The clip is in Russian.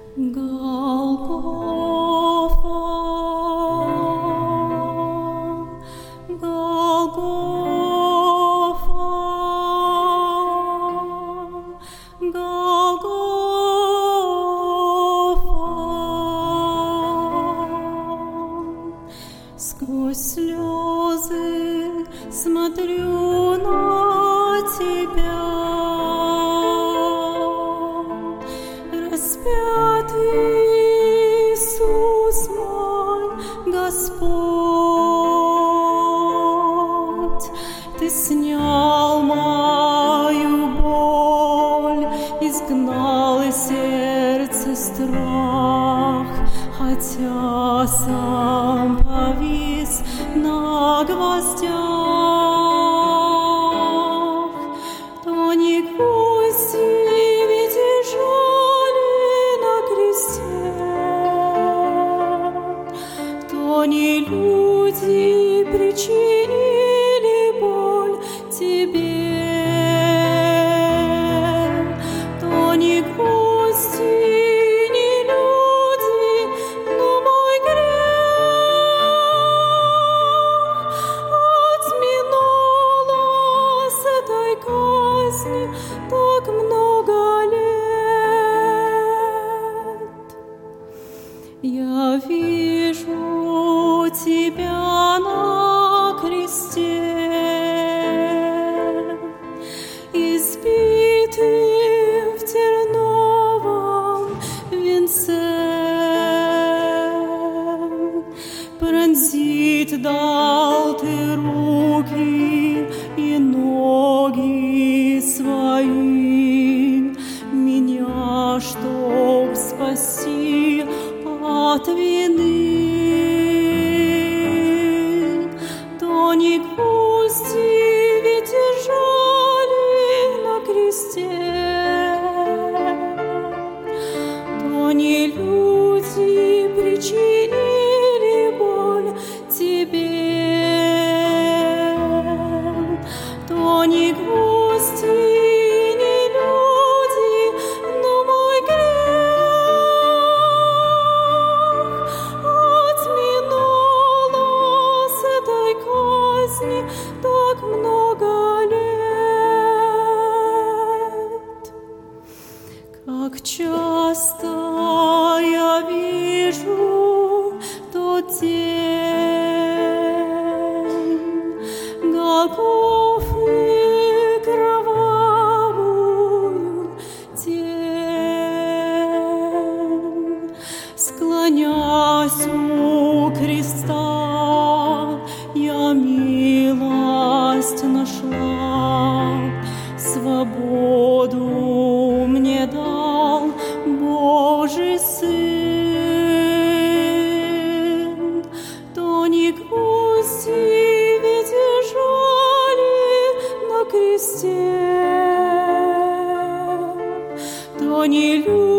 Голгофа, Голгофа, Голгофа. Сквозь слезы смотрю на Тебя, распятый Иисус мой Господь. Ты снял мою боль, изгнал из сердца страх, хотя сам повис на гвоздях. То не гвозди ведь лежали на кресте, то не люди причинили боль Тебе, то не гвозди, не люди, но мой грех отминуло с этой казни так много лет. Я вижу Тебя на кресте, избитый в терновом венце. Пронзить дал Ты руки и ноги свои, меня, чтоб спасти от вины. То не гвозди ведь лежали на кресте, то не люди причинили боль Тебе, то не гвозди, не люди, но мой грех отминуло с этой казни так много лет. Как часто я вижу тот день Голгофы кровавую тень. Склонясь у креста, я милость нашла, свободу мне дал Божий Сын. То не гвозди ведь лежали на кресте, то не люди